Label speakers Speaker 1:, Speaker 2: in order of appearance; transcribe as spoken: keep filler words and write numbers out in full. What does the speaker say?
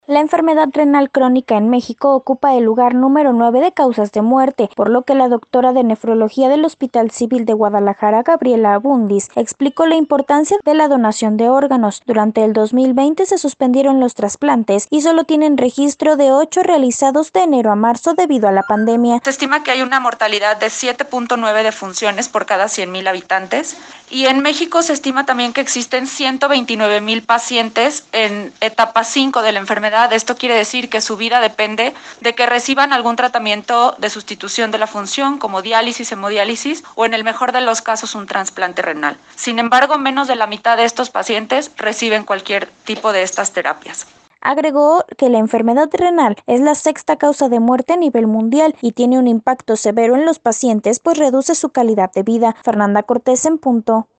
Speaker 1: La enfermedad renal crónica en México ocupa el lugar número nueve de causas de muerte, por lo que la doctora de nefrología del Hospital Civil de Guadalajara, Gabriela Abundis, explicó la importancia de la donación de órganos. Durante el dos mil veinte se suspendieron los trasplantes y solo tienen registro de ocho realizados de enero a marzo debido a la pandemia.
Speaker 2: Se estima que hay una mortalidad de siete punto nueve defunciones por cada cien mil habitantes y en México se estima también que existen ciento veintinueve mil pacientes en etapa cinco de la enfermedad. Esto quiere decir que su vida depende de que reciban algún tratamiento de sustitución de la función, como diálisis, hemodiálisis o en el mejor de los casos un trasplante renal. Sin embargo, menos de la mitad de estos pacientes reciben cualquier tipo de estas terapias.
Speaker 1: Agregó que la enfermedad renal es la sexta causa de muerte a nivel mundial y tiene un impacto severo en los pacientes, pues reduce su calidad de vida. Fernanda Cortés en Punto.